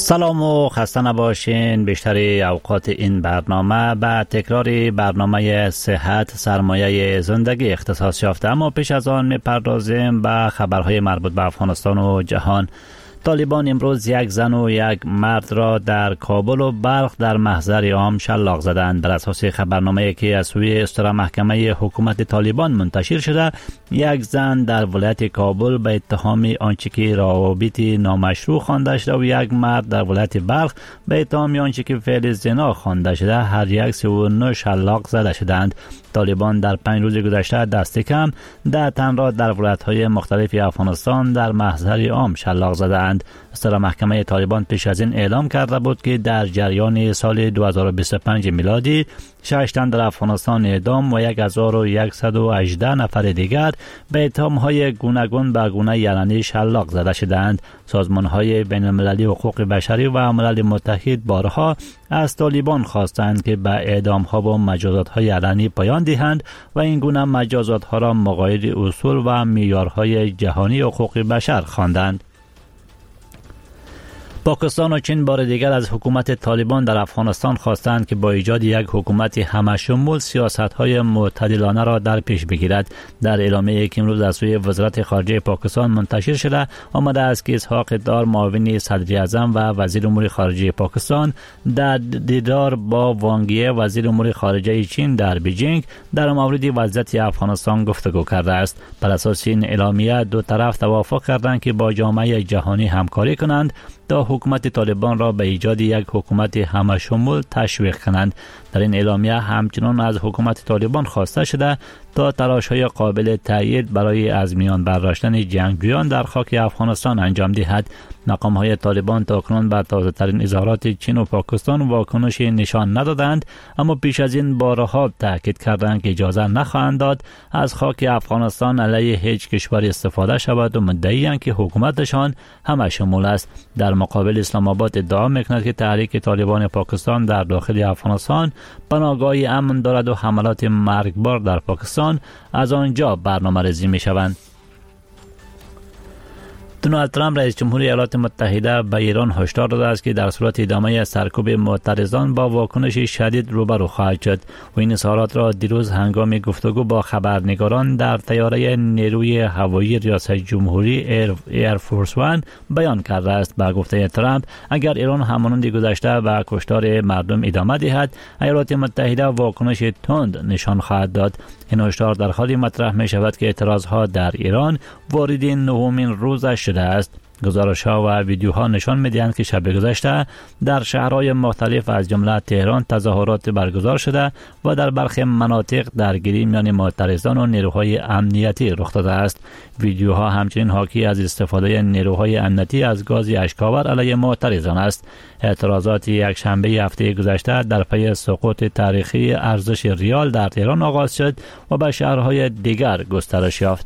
سلام و خسته نباشین. بیشتر اوقات این برنامه به تکرار برنامه صحت سرمایه زندگی اختصاص یافته، اما پیش از آن میپردازیم به خبرهای مربوط به افغانستان و جهان. طالبان امروز یک زن و یک مرد را در کابل و بلخ در محضر عام شلاق زدند. بر اساس خبرنامه‌ای که از سوی استرا محکمه حکومت طالبان منتشر شده، یک زن در ولایت کابل به اتهام آنچه که روابط نامشروع خوانده شده و یک مرد در ولایت بلخ به اتهام آنچه که فعل زنا خوانده شده هر یک 39 شلاق زده شدند. طالبان در 5 روز گذشته دست کم 10 تن را در ولایت‌های مختلف افغانستان در محضر عام شلاق زدند. استرا محکمه طالبان پیش از این اعلام کرده بود که در جریان سال 2025 میلادی 6 تن در افغانستان اعدام و 1118 نفر دیگر به اتهام‌های گوناگون به گونه علنی شلاق زده شدند. سازمان‌های بین‌المللی حقوق بشری و ملل متحد بارها از طالبان خواستند که به اعدام‌ها و مجازات‌های علنی پایان دهند و این گونه مجازات‌ها را مغایر اصول و معیارهای جهانی حقوق بشر خواندند. پاکستان و چین بار دیگر از حکومت طالبان در افغانستان خواستند که با ایجاد یک حکومت همشمول سیاست‌های معتدلانه را در پیش بگیرد. در اعلامیه‌ای که امروز از سوی وزارت خارجه پاکستان منتشر شده آمده است که اسحاق دار معاون صدر اعظم و وزیر امور خارجه پاکستان در دیدار با وانگ یی وزیر امور خارجه چین در بیجینگ در مورد وضعیت افغانستان گفتگو کرده است. بر اساس این اعلامیه دو طرف توافق کردند که با جامعه جهانی همکاری کنند تا حکومت طالبان را به ایجاد یک حکومت همشمول تشویق کنند. در این اعلامیه همچنان از حکومت طالبان خواسته شده تا تلاش‌های قابل تأیید برای از میان برداشتن جنگجویان در خاک افغانستان انجام دهد. مقام‌های طالبان تاکنون به تازه‌ترین اظهارات چین و پاکستان واکنش نشان ندادند، اما پیش از این بارها تاکید کردند که اجازه نخواهند داد از خاک افغانستان علیه هیچ کشور استفاده شود و مدعی‌اند که حکومتشان همشمول است. در مقابل اسلام آباد ادعا می‌کند که تحریک طالبان پاکستان در داخل افغانستان پناهگاه امن دارد و حملات مرگبار در پاکستان از آنجا برنامه‌ریزی می‌شوند. دونالد ترامپ رئیس جمهور ایالات متحده به ایران هشدار داده است که در صورت ادامه سرکوب معترضان با واکنش شدید روبرو خواهد شد و این اظهارات را دیروز هنگام گفتگو با خبرنگاران در طیاره نیروی هوایی ریاست جمهوری ایر فورس وان بیان کرده است. با گفته ترامپ اگر ایران همانند گذشته به کشتار مردم ادامه دهد، ایالات متحده واکنش تند نشان خواهد داد. این هشدار در حالی مطرح می شود که اعتراضها در ایران وارد 9مین روزش شده است. گزارش‌ها و ویدیوها نشان می‌دهند که شب گذشته در شهرهای مختلف از جمله تهران تظاهرات برگزار شده و در برخی مناطق درگیری میان معترضان و نیروهای امنیتی رخ داده است. ویدیوها همچنین حاکی از استفاده نیروهای امنیتی از گاز اشک‌آور علیه معترضان است. اعتراضات یک شنبه هفته گذشته در پی سقوط تاریخی ارزش ریال در تهران آغاز شد و به شهرهای دیگر گسترش یافت.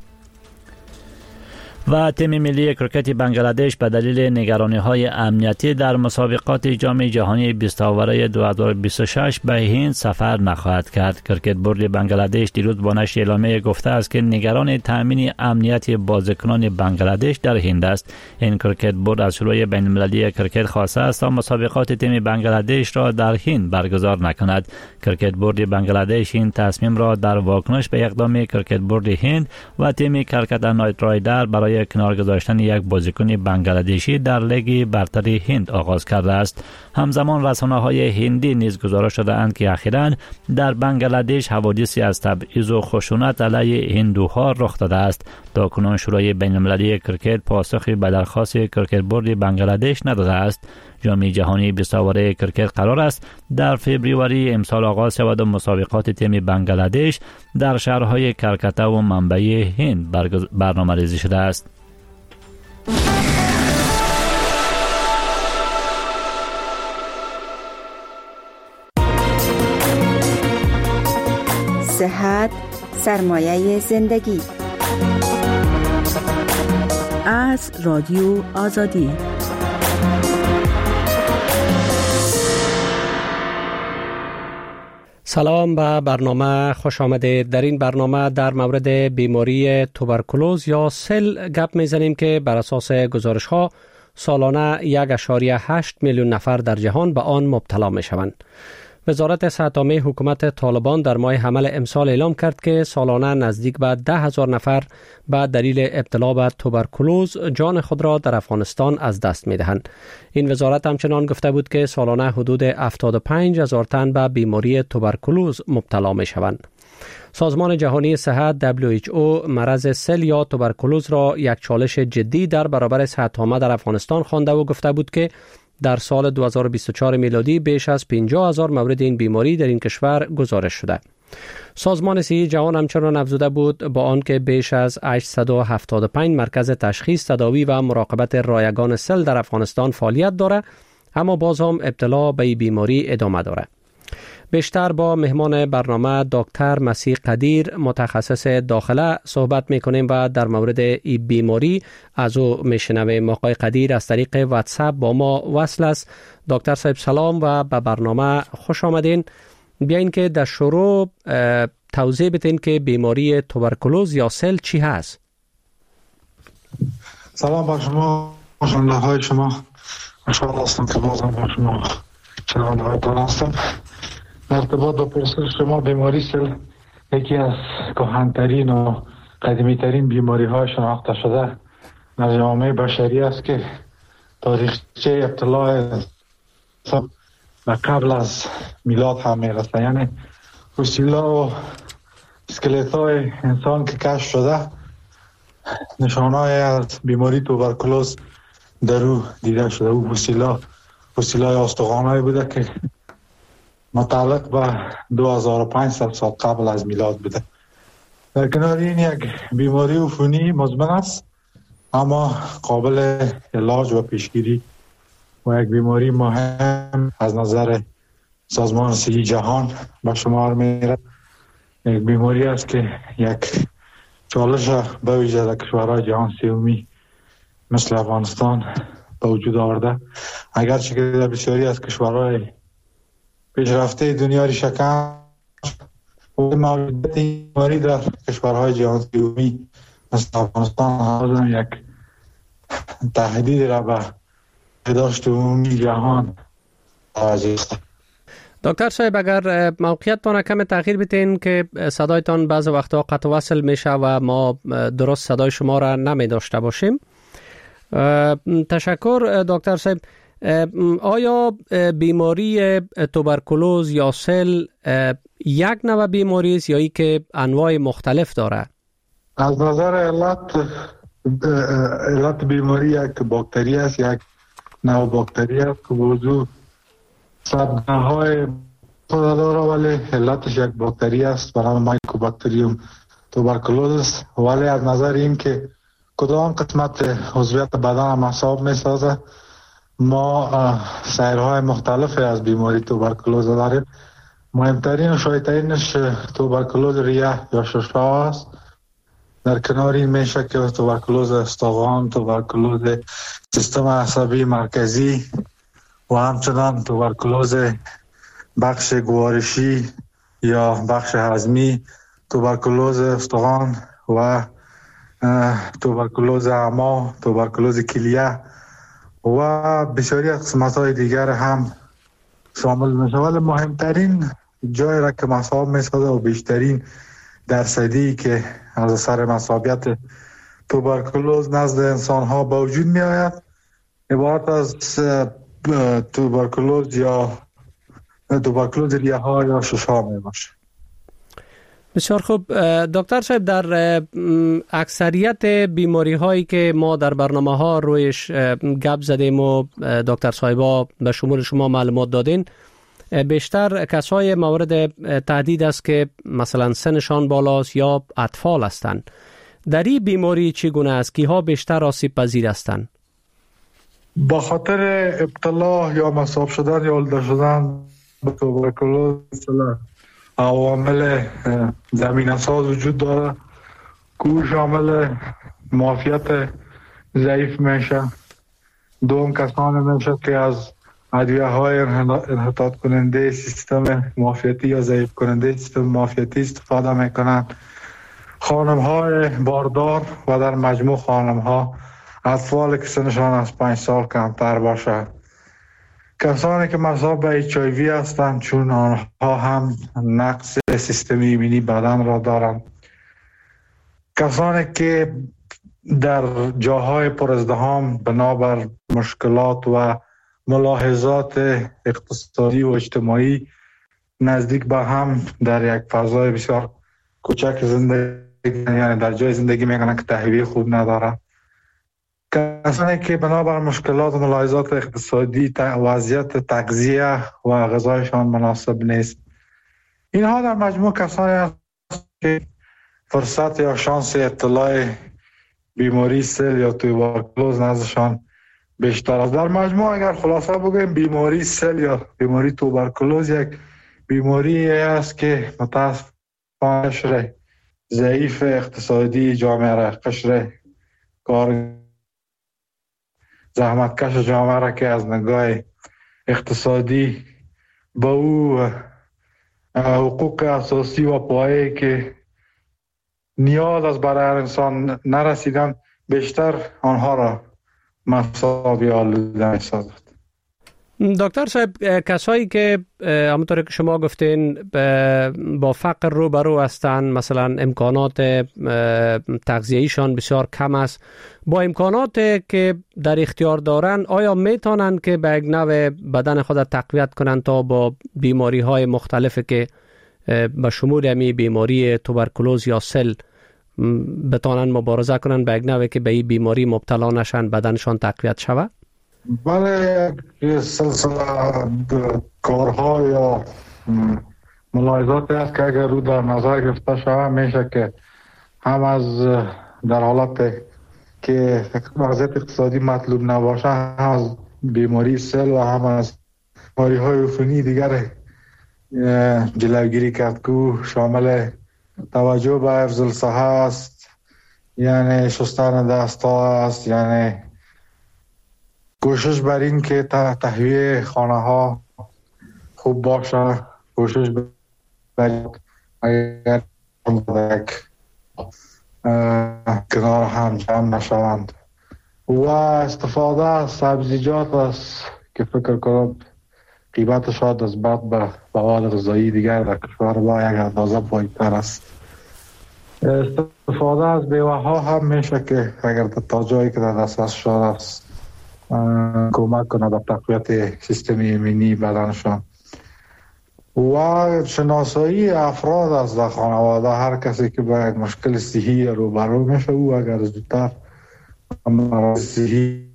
و تیم ملی کرکت بنگلادش به دلیل نگرانی‌های امنیتی در مسابقات جام جهانی 20 آوره 2026 به هند سفر نخواهد کرد. کرکت بورد بنگلادش دیروز با نشر اعلامیه گفته است که نگران تامین امنیت بازیکنان بنگلادش در هند است. این کرکت بورد از شورای بین‌المللی کرکت خواسته است تا مسابقات تیم بنگلادش را در هند برگزار نکند. کرکت بورد بنگلادش این تصمیم را در واکنش به اقدام کرکت بورد هند و تیم کلکتا نایت رایدر برای کنار گذاشتن یک بازیکن بنگلادشی در لیگ برتر هند آغاز کرده است. همزمان رسانه‌های هندی نیز گزارش داده‌اند که اخیراً در بنگلادش حوادثی از تبعیض و خشونت علیه هندوها رخ داده است. تاکنون شورای بین‌المللی کرکت پاسخی به درخواست کرکت بورد بنگلادش نداده است. جام جهانی 20 آوره کرکت قرار است در فوریه امسال آغاز شود و مسابقات تیم بنگلادش در شهرهای کلکتا و منبع هند برنامه‌ریزی شده است. صحت سرمایه زندگی از رادیو آزادی. سلام به برنامه خوش آمدید. در این برنامه در مورد بیماری توبرکولوز یا سل گپ میزنیم که بر اساس گزارش ها سالانه 1.8 میلیون نفر در جهان به آن مبتلا می شوند. وزارت صحت عامه حکومت طالبان در ماه حمل امسال اعلام کرد که سالانه نزدیک به 10,000 نفر به دلیل ابتلا به توبرکولوز جان خود را در افغانستان از دست می دهند. این وزارت همچنان گفته بود که سالانه حدود 75,000 تن به بیماری توبرکولوز مبتلا می شوند. سازمان جهانی صحت WHO مرض سل یا توبرکولوز را یک چالش جدی در برابر صحت عامه در افغانستان خوانده و گفته بود که در سال 2024 میلادی بیش از 50,000 مورد این بیماری در این کشور گزارش شده. سازمان صحی جهان همچنان افزوده بود با آنکه بیش از 875 مرکز تشخیص، تداوی و مراقبت رایگان سل در افغانستان فعالیت دارد، اما باز هم ابتلا به این بیماری ادامه دارد. بیشتر با مهمان برنامه دکتر مسیح قدیر متخصص داخله صحبت میکنیم و در مورد این بیماری از او میشنویم. آقای قدیر از طریق واتساپ با ما وصل است. دکتر صاحب سلام و به برنامه خوش آمدین. بیاین که در شروع توضیح بدین که بیماری توبرکولوز یا سل چی هست؟ سلام با شما، شنونده های شما. خوشحال هستم که بازم با شما شنونده هایتان هستم. در ارتباط با پرسش شما، بیماری سل یکی از کهن‌ترین و قدیمی‌ترین بیماری های شناخته شده در جامعه بشری است که تاریخچه ابتلا و قبل از میلاد هم میرسه. یعنی فسیل‌ها و اسکلت های انسان که کشف شده نشانه‌های از بیماری توبرکولوز در او دیده شده. او فسیل‌های استخوان‌هایی بوده که متعلق به 2500 سال قبل از میلاد بوده. در کنار این یک بیماری عفونی مزمن است اما قابل علاج و پیشگیری و یک بیماری مهم از نظر سازمان صحی جهان به شمار میره. یک بیماری است که یک چالش به ویژه در کشورهای جهان سومی مثل افغانستان به وجود آورده، اگرچه که در بسیاری از کشورهای پیشرفته دنیای شکم موجودیت این بیماری در کشورهای جهان سومی مثل افغانستان هم یک تهدید را به بهداشت عمومی جهان توجه است. دکتر صاحب اگر موقعیتتان کم تغییر بدین که صدایتان بعض وقتا قطع وصل میشه و ما درست صدای شما را نمی داشته باشیم. تشکر دکتر صاحب. آیا بیماری توبرکولوز یا سل یک نوع بیماری است یا ای که انواع مختلف داره؟ از نظر علت بیماری یک باکتری است، یک نوع باکتری است که موضوع سبنه‌های خود داره ولی علتش یک باکتری است به نام مایکوباکتریوم توبرکولوزیس. ولی از نظر این که کدام قسمت عضویت بدن هم حساب می سازه، ما سیرهای مختلف از بیماری توبرکولوز داریم. مهمترین و شایع‌ترینش توبرکولوز ریه یا ششپا است. در کنار این میشه که توبرکولوز استخوان، توبرکولوز سیستم عصبی مرکزی و همچنان توبرکولوز بخش گوارشی یا بخش هضمی، توبرکولوز استخوان و توبرکولوز اعما، توبرکولوز کلیه و بسیاری از قسمت‌های دیگر هم شامل میشه. ولی مهمترین جایی را که مصاب میسازه و بیشترین درصدی که از اثر مصابیت توبرکولوز نزد انسان ها به وجود می آید عبارت از توبرکولوز ریه ها یا ششها می باشه. بسیار خوب دکتر صاحب، در اکثریت بیماری هایی که ما در برنامه ها رویش گپ زدیم و دکتر صاحبا به شمول شما معلومات دادین، بیشتر کسای مورد تهدید است که مثلا سنشان بالاست یا اطفال هستند. در این بیماری چگونه است؟ کیها بیشتر آسیب پذیر هستند؟ با خاطر ابتلا یا مصاب شدن یا ولده شدن به توبرکولوز عوامل زمینه ساز وجود داره که شامل معافیت ضعیف میشه. دوم کسانی میشه که از ادویه های انحطاط کننده سیستم معافیتی یا ضعیف کننده سیستم معافیتی استفاده میکنند. خانم های باردار و در مجموع خانم ها اطفال که سنشان از 5 سال کمتر باشه، کسانی که مصاب به HIV هستند چون آنها هم نقص سیستم ایمنی بدن را دارند، کسانی که در جاهای پر ازدحام بنابر مشکلات و ملاحظات اقتصادی و اجتماعی نزدیک به هم در یک فضای بسیار کوچک زندگی، یعنی در جای زندگی میکنن که تهویه خوب نداره، کسانی که بنابر مشکلات و ملاحظات اقتصادی وضعیت تغذیه و غذایشان مناسب نیست. اینها در مجموع کسانی هستند که فرصت یا شانس اطلاع بیماری سل یا توبرکلوز نزدشان بیشتر است. در مجموع اگر خلاصه بگویم بیماری سل یا بیماری توبرکلوز یک بیماری است که متاسفانه قشر ضعیف اقتصادی جامعه را، قشر کار زحمتکش جامعه را که از نگاه اقتصادی به او حقوق اساسی و پایه‌ای که نیاز از برای هر انسان نرسیدن، بیشتر آنها را مصاب آلوده می‌سازد. دکتر صاحب، کسایی که همونطور که شما گفتین با فقر روبرو هستند، مثلا امکانات تغذیه‌ایشان بسیار کم است، با امکانات که در اختیار دارند آیا میتونن که به یک نوع بدن خود تقویت کنند تا با بیماری های مختلفی که به شمول همی بیماری توبرکلوز یا سل بتونن مبارزه کنند، به یک نوع که به این بیماری مبتلا نشن، بدنشان تقویت شود؟ بله، سلسله کارها یا ملاحظاتی است که اگر رو در نظر گرفته شود میشه که هم از در حالت که وضعیت اقتصادی مطلوب نباشه، هم از بیماری سل و هم از بیماری های عفونی دیگر جلوگیری کرد که شامل توجه به حفظ الصحه است، یعنی شستن دست ها است، یعنی کوشش بر این که تهویه خانه ها خوب باشه، کوشش بر اگر کنار هم جمع نشوند و استفاده از سبزیجات است که فکر کنم قیمت شاید از بعد به مواد غذایی دیگر در کشور با یک اندازه پایین‌تر است. استفاده از بیوه ها هم میشه که اگر تا جایی که در دسترس شده است کمک کنه به تقویت سیستم ایمنی بدنشان و شناسایی افراد از در خانواده. هر کسی که با یک مشکل صحی روبرو میشه، او اگر زودتر امراض صحی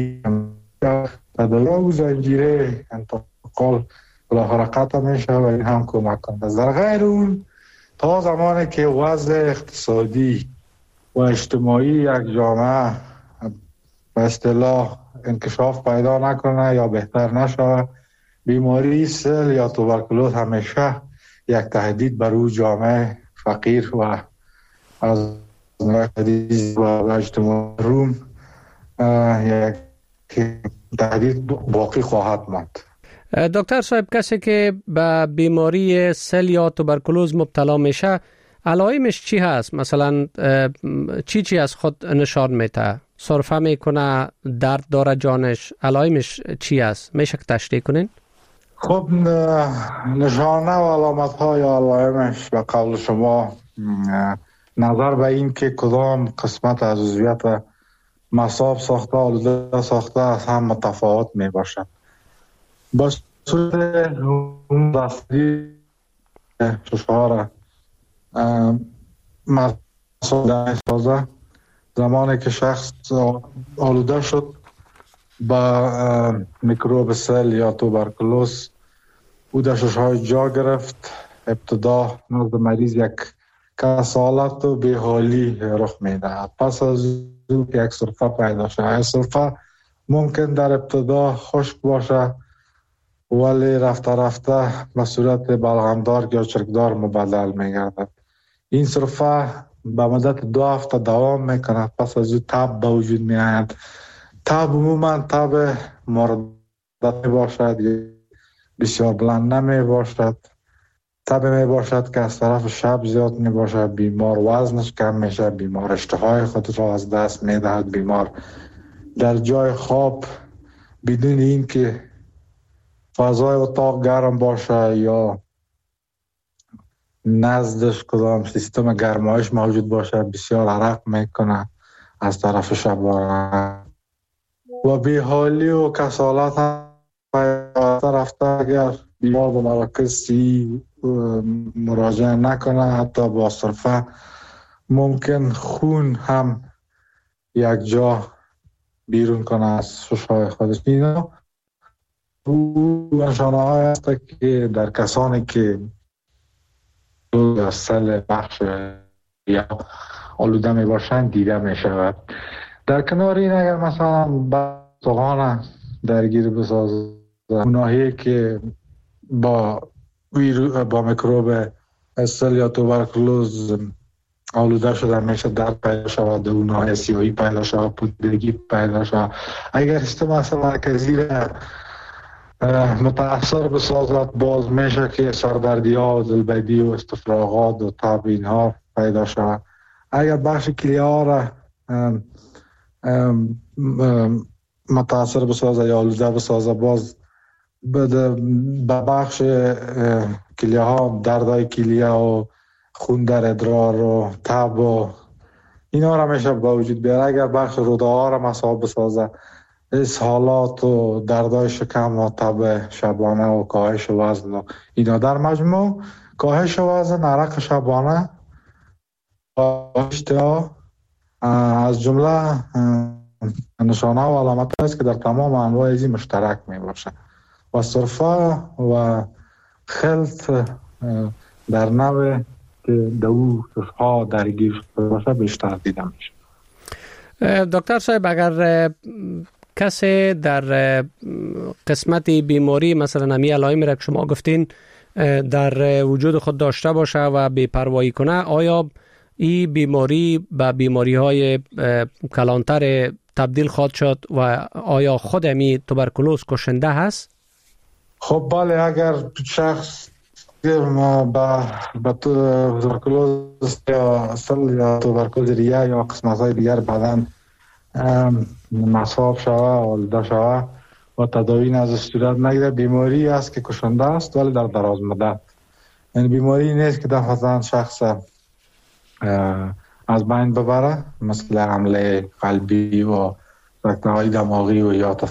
تداوی و زنجیره انتقال بالاخره قطع میشه و این هم کمک کنه. در غیر اون تا زمانی که وضع اقتصادی و اجتماعی یک جامعه به اصطلاح انکشاف پیدا نکنه یا بهتر نشه، بیماری سل یا توبرکلوز همیشه یک تهدید بر او جامعه فقیر و از تهدید و اجتماع روم یک تهدید باقی خواهد ماند. دکتر صاحب، کسی که به بیماری سل یا توبرکلوز مبتلا میشه علائمش چی هست؟ مثلا چی از خود نشان میده؟ سرفه میکنه، درد داره جانش، علائمش چی است؟ میشه که تشریح کنین؟ خب نشانه و علامت های علائمش به قول شما نظر به این که کدام قسمت از عضویت مصاب ساخته آلوده ساخته هم متفاوت می باشد. با صورت دستی ششهار مصاب سازه، زمانی که شخص آلوده شد با میکروب سل یا توبرکلوز، او در ششهای جا گرفت. ابتدا نزد مریض یک کسالت و بیحالی رخ میدهد. پس از او که یک سرفه پیدا شد، سرفه ممکن در ابتدا خشک باشه ولی رفته رفته به صورت بلغمدار یا چرکدار مبدل میگردد. این سرفه به مدت 2 هفته دوام میکند. پس از او تب به وجود میآید. تب عموما تب مردد باشد، بسیار بلند نمی باشد. تب می باشد که از طرف شب زیاد می باشد. بیمار وزنش کم میشه، بیمار اشتهای خود را از دست می دهد، بیمار در جای خواب بدون این که فضای اتاق گرم باشه یا نزدش کدام سیستم گرمایش موجود باشه بسیار عرق میکنه از طرف شبانه و بیحالی و کسالت هم رفته. اگر بیمار به مراکز مراجعه نکنه حتی با صرفه ممکن خون هم یک جا بیرون کنه از ششهای خودش. اینا نشانه های هست که در کسانی که سل بخش یا آلوده می باشند دیده می شود. در کنار این اگر مثلا بساغان درگیر بسازه گناهی که با میکروب سل یا توبرکلوز آلوده شده میشه درد پیدا شود، اونها سیاهی پیدا شود، پودرگی پیدا شود. اگر سیستم اصل مرکزی را متاثر بسازد باز میشه که سردردی ها و دلبدی و استفراغات و تب اینها پیدا شود. اگر بخش کلیه ها را متاثر بسازد یا آلوده بسازد باز به بخش کلیه ها دردهای کلیه و خون در ادرار و تب و اینا را میشه با وجود بیاره. اگر بخش روده ها را مصاب بسازه اسهالات و دردهای شکم و تب شبانه و کاهش وزن و اینا در مجموع کاهش وزن، عرق شبانه و اشتها از جمله نشانه و علامت است که در تمام انواع ازی مشترک می باشه و صرفه و خلط در نوع که دو ها درگیر باشه بیشتر دیده میشه. دکتر صاحب اگر کسی در قسمت بیماری مثلا همی علائمی را که شما گفتین در وجود خود داشته باشه و بی‌پروایی کنه، آیا این بیماری به بیماری های کلانتر تبدیل خواهد شد و آیا خود همی توبرکلوز کشنده هست؟ خب بله، اگر شخص با توبرکلوز یا سل یا توبرکلوز ریه یا قسمت های دیگر بدن مصاب شوه، آلوده شوه و تداوی ازش صورت نگیره، بیماری است که کشنده است ولی در دراز مدت. یعنی بیماری نیست که دفعتاً شخص از بین ببره، مثل حمله قلبی و رکته‌های دماغی و یا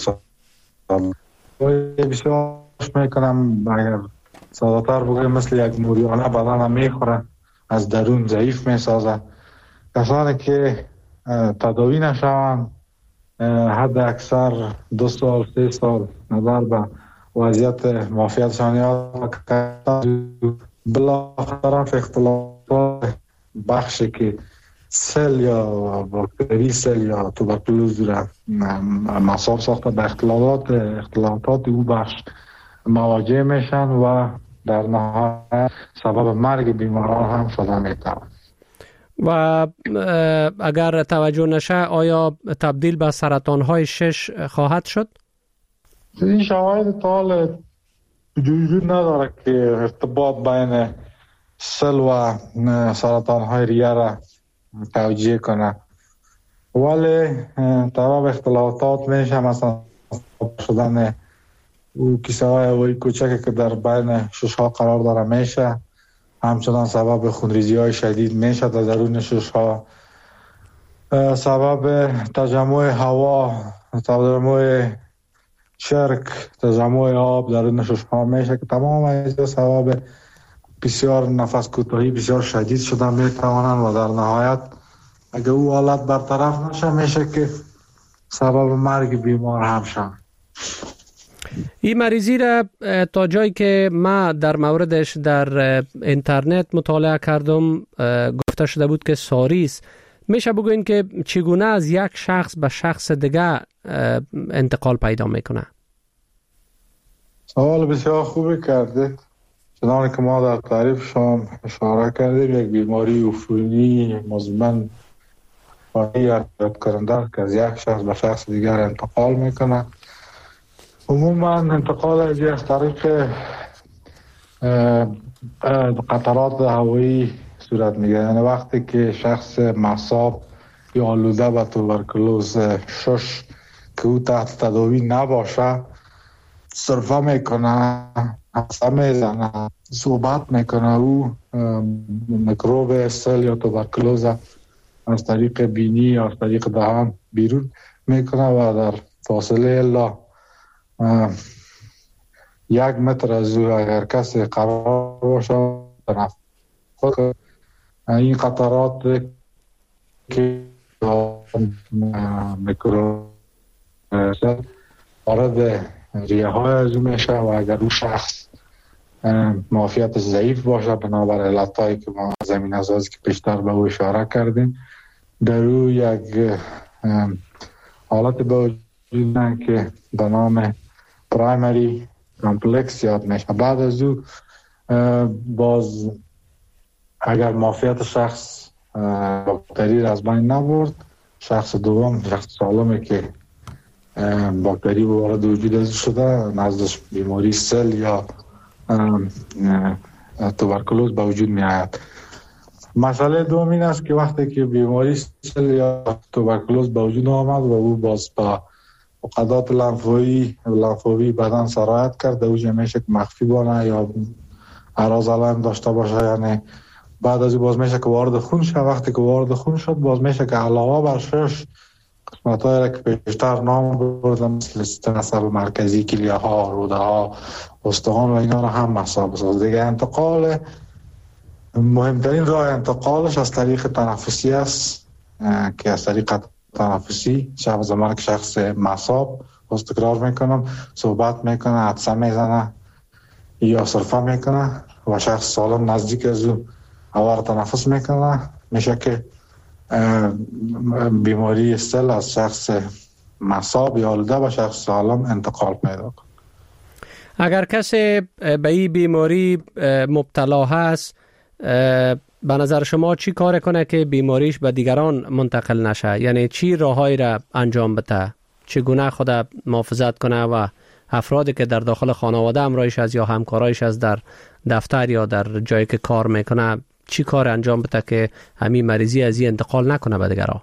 بسیار میکنم اگر ساده‌تر بگویم مثل یک موریانه بدن هم میخوره، از درون ضعیف میسازه. کسانی که تداوی نشوند حد اکثر 2 سال 3 سال نظر به وضعیت معافیتشان یاد بالاخره اختلافات بخشی که سل یا باکتری سل یا توبرکلوز را مصاب ساخته به اختلافات او بخش مواجه میشن و در نهایت سبب مرگ بیماران هم شده میتواند. و اگر توجه نشه آیا تبدیل به سرطان‌های 6 خواهد شد؟ این شواهد طال وجود نداره که ارتباط بین سل و سرطان‌های ریه را توجیه کنه، ولی طبعا اختلافات میشه، مثلا شدن او کیسه های هوایی کوچکی که در بین شش‌ها قرار داره میشه، همچنان سبب خونریزی های شدید میشه در درون شش‌ها، سبب تجمع هوا، تجمع چرک، تجمع آب درون شش‌ها میشه که تمام این سبب بسیار نفس کوتاهی بسیار شدید شده میتوانند و در نهایت اگر او حالت برطرف نشه میشه که سبب مرگ بیمار هم شد. این مریضی را تا جایی که ما در موردش در اینترنت مطالعه کردم گفته شده بود که ساریس. میشه بگوین که چگونه از یک شخص به شخص دیگه انتقال پیدا میکنه؟ سوال بسیار خوبی کردید. چنانکه که ما در تعریف شما اشاره کردیم، یک بیماری عفونی مزمن یاد کننده که از یک شخص به شخص دیگر انتقال میکنه. عموما انتقال از طریق قطرات هوایی صورت میگیره، یعنی وقتی که شخص مصاب یا آلوده به توبرکلوز 6 که او تحت تداوی نباشه صرفه میکنه، حسه میزنه، صحبت میکنه، او میکروب سل یا توبرکلوز از طریق بینی یا از طریق دهان بیرون میکنه و در فاصله الا 1 متر از او اگر کسی قرار باشه تنفس این قطرات که میکروب وارد ریه های از او میشه و اگر او شخص معافیت ضعیف باشه بنابر علتایی که ما زمینه سازی که پیشتر به او اشاره کردیم در او یک حالت به وجود که به نام پرایمری کامپلکس یاد میشه. بعد از او باز اگر معافیت شخص باکتری را از بین نبرد، شخص دوم شخص سالمه که باکتری وارد وجود از شده نزدش بیماری سل یا توبرکلوز به وجود می آید. مسئله دوم این است که وقتی که بیماری سل یا توبرکلوز به وجود آمد و او باز با عقدات لنفاوی بدن سرایت کرد، اوجه میشه که مخفی بانه یا اعراض علائم داشته باشه، یعنی بعد از این باز میشه که وارد خون شد. وقتی که وارد خون شد باز میشه که علاوه بر 6 قسمت های را که پیشتر نام بردم مثل سیستم عصب مرکزی، کلیه ها، روده ها، استخوان و اینا را هم مسابقه ساز. دیگه انتقال مهمترین راه انتقالش از طریق تنفسی است که از طریق تنفسی زمان که شخص مصاب باز تکرار میکنم صحبت میکنه، عطسه میزنه یا صرفه میکنه و شخص سالم نزدیک از او آوار تنفس میکنه، میشه که بیماری سل از شخص مصاب یا آلوده به شخص سالم انتقال پیدا کنه. اگر کسی به این بیماری مبتلا هست، به نظر شما چی کار کنه که بیماریش به دیگران منتقل نشه؟ یعنی چی راههایی را انجام بده؟ چگونه خود محافظت کنه و افرادی که در داخل خانواده همراهش از یا همکارایش از در دفتر یا در جایی که کار میکنه چی کار انجام بده که همین مریضی از این انتقال نکنه به دیگران؟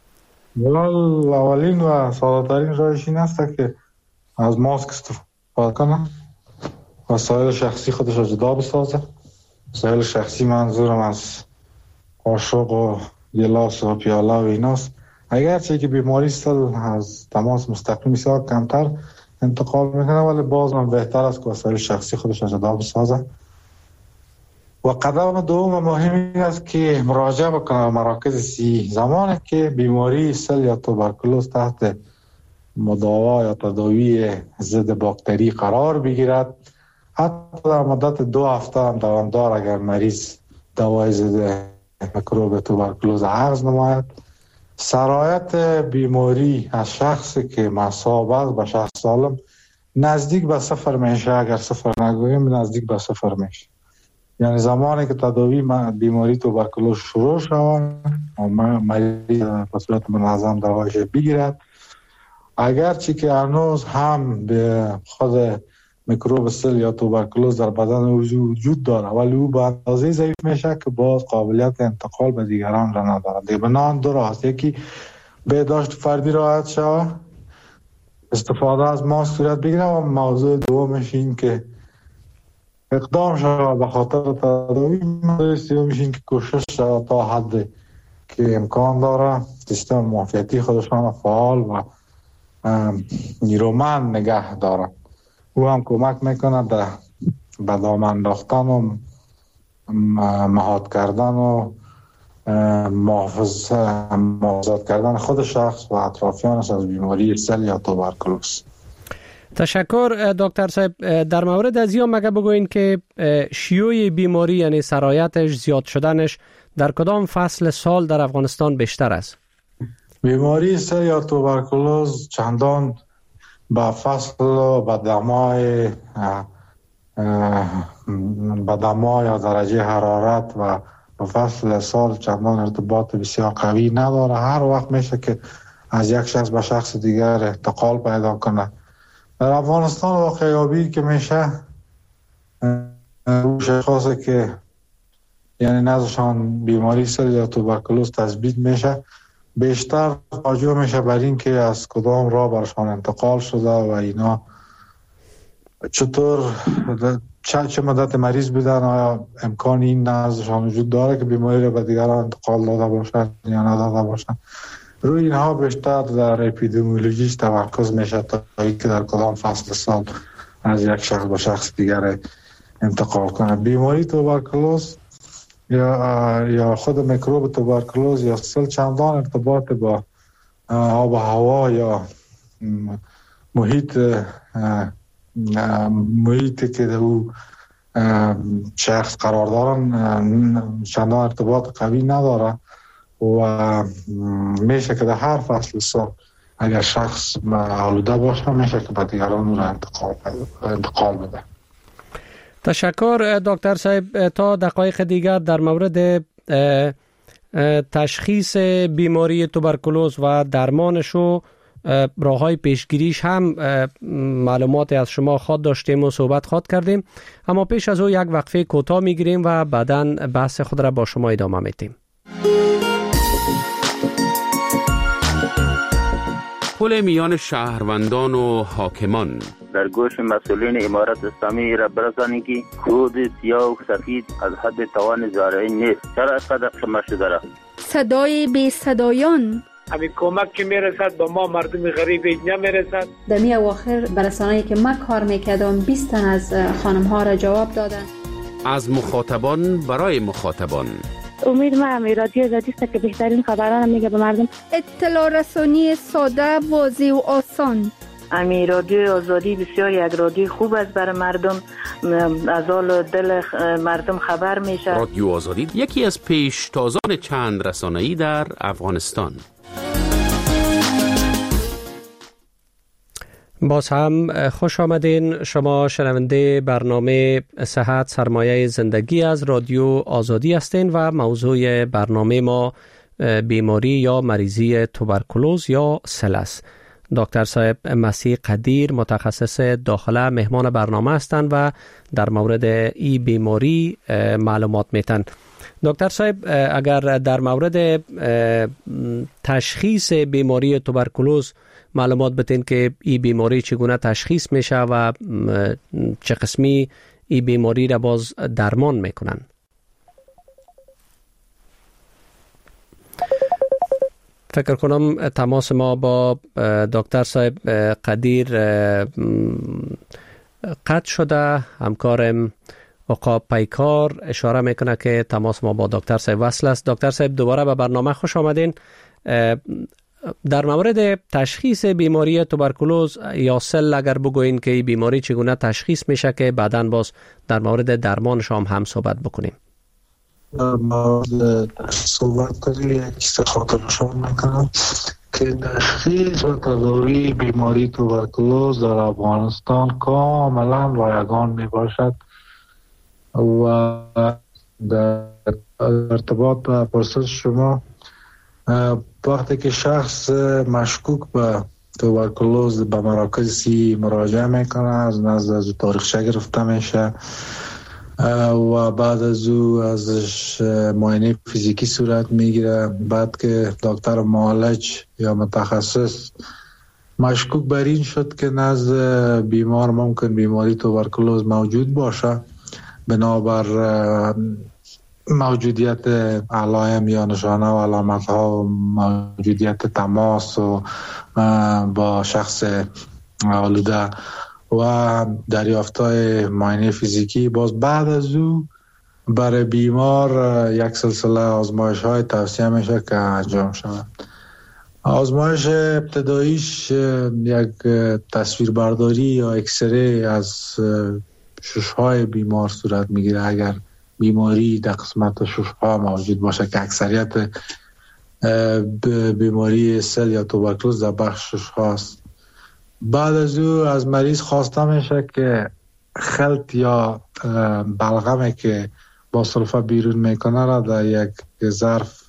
اولین و ساده‌ترین راهش این است که از ماسک استفاده کنه، وسایل شخصی خودش را جدا بسازه. وسایل شخصی منظورم از قاشق و گلاس و پیاله و ایناست. اگرچه که بیماری سل از تماس مستقیم بسیار کمتر انتقال میکنه ولی باز هم بهتر است که وسایل شخصی خودش را جدا بسازه. و قدم دوم مهم این است که مراجعه بکنه به مراکز صحی. زمانی که بیماری سل یا توبرکلوز تحت مداوا یا تداوی ضد باکتری قرار بگیرد، حتی در مدت 2 هفته هم دوامدار اگر مریض دوای ضد میکروب توبرکلوز اخذ نماید، سرایت بیماری از شخصی که مصاب است به شخص سالم نزدیک به 0 میشه. اگر 0 نگوییم نزدیک به 0 میشه. یعنی زمانی که تداوی بیماری توبرکلوز شروع شود و مریض به صورت منظم دوایش بگیرد، اگرچه که هنوز هم به خود میکروب سل یا توبرکلوز در بدن وجود داره ولی او به اندازه ضعیف میشه که باز قابلیت انتقال به دیگران را نداره. دیگه بنان 2 راه است. یکی بهداشت فردی رعایت شود، استفاده از ماسک صورت بگیره، و موضوع دومش این که اقدام شود به خاطر تداوی. موضوع سومش این که کوشش شود تا حد که امکان داره سیستم معافیتی خودشان فعال و نیرومند نگه داره. او هم کمک میکنه به دام انداختن و مهاد کردن و محافظت کردن خود شخص و اطرافیانش از بیماری سل یا توبرکلوز. تشکر دکتر صاحب. در مورد از این مگه بگوین که شیوع بیماری یعنی سرایتش زیاد شدنش در کدام فصل سال در افغانستان بیشتر است؟ بیماری سل یا توبرکلوز چندان با فصل و با دمای یا درجه حرارت و با فصل سال چندان ارتباط بسیار قوی نداره. هر وقت میشه که از یک شخص به شخص دیگر انتقال پیدا کنه. در افغانستان واقعیابی که میشه شخصی که یعنی نزدشان بیماری سل یا توبرکلوز تثبیت میشه بیشتر توجه میشه بر این که از کدام راه برشان انتقال شده و اینا چطور چه مدت مریض بودن، آیا امکان این نزدشان وجود داره که بیماری را به دیگران انتقال داده باشند یا نداده باشند. روی اینها بیشتر در اپیدمیولوژی تمرکز میشه تا اینکه در کدام فصل سال از یک شخص به شخص دیگر انتقال کنه. بیماری توبرکلوز یا خود میکروب توبرکلوز یا سل چندان ارتباط با آب و هوا یا محیطی که او شخص قرار دارن چندان ارتباط قوی نداره و میشه که در هر فصل سال اگر شخص آلوده باشه میشه که به دیگران رو انتقال بده. تشکر دکتر صاحب. تا دقایق دیگر در مورد تشخیص بیماری توبرکلوز و درمانش و راه‌های پیشگیریش هم معلومات از شما خواهد داشتیم و صحبت خواهد کردیم، اما پیش از او یک وقفه کوتاه میگیریم و بعداً بحث خود را با شما ادامه میدیم. پل میان شهروندان و حاکمان. در گوش مسئولین امارت اسلامی را برسانید که کود سیاه و سفید از حد توان زارعین نیست. چرا اینقدر خمه شده را؟ صدای بی صدایان. همین کمک که میرسد به ما مردم غریب نمیرسد. دمی اواخر برسانه‌ای که ما کار میکردم 20 تن از خانم ها را جواب دادن. از مخاطبان برای مخاطبان. امید ما رادیو آزادی است که بهترین خبران میگه به مردم. اطلاع رسانی ساده، واضح و آسان. رادیو آزادی بسیار یک رادیو خوب است برای مردم، از حال دل مردم خبر میشه. رادیو آزادی یکی از پیشتازان چند رسانه‌ای در افغانستان. باز هم خوش آمدین. شما شنونده برنامه صحت سرمایه زندگی از رادیو آزادی هستین و موضوع برنامه ما بیماری یا مریضی توبرکلوز یا سل است. دکتر صاحب مسیح قدیر متخصص داخله مهمان برنامه هستند و در مورد این بیماری معلومات میتن. دکتر صاحب اگر در مورد تشخیص بیماری توبرکلوز معلومات بتین که این بیماری چگونه تشخیص میشه و چه قسمی این بیماری را باز درمان میکنن. فکر کنم تماس ما با دکتر صاحب قدیر قطع شده. همکارم آقا پیکار اشاره میکنه که تماس ما با دکتر صاحب وصل است. دکتر صاحب دوباره به برنامه خوش آمدین. در مورد تشخیص بیماری توبرکلوز یا سل اگر بگوین که این بیماری چگونه تشخیص میشه که بعداً باز در مورد درمانش هم صحبت بکنیم. در مورد صحبت کنیم یک خاطر شما میکنم که تشخیص و تداوی بیماری توبرکلوز در افغانستان کاملا رایگان میباشد و در ارتباط با پرسش شما وقتی که شخص مشکوک به توبرکلوز به مراکز سی مراجعه میکنه، از نزد تاریخچه گرفته میشه و بعد از او ازش معاینه فیزیکی صورت میگیره. بعد که دکتر معالج یا متخصص مشکوک بر این شد که نزد بیمار ممکن بیماری توبرکلوز موجود باشه، بنابر موجودیت علائم یا نشانه و علامت ها و موجودیت تماس و با شخص آلوده و دریافتای معاینه فیزیکی، باز بعد از او برای بیمار یک سلسله آزمایش های توصیه میشه که انجام شود. آزمایش ابتداییش یک تصویربرداری یا اکسره از ششهای بیمار صورت میگیره اگر بیماری در قسمت ششها موجود باشه که اکثریت بیماری سل یا توبرکلوز در بخش ششها است. بعد از او از مریض خواسته میشه که خلط یا بلغمی که با سلفه بیرون میکنه را در یک ظرف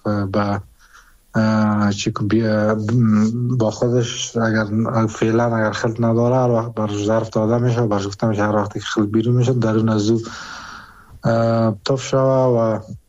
با خودش اگر فعلا اگر خلط نداره هر وقت بر ظرف داده میشه و برش گفته میشه هر وقتی که خلط بیرون میشه درون از او تف شوه و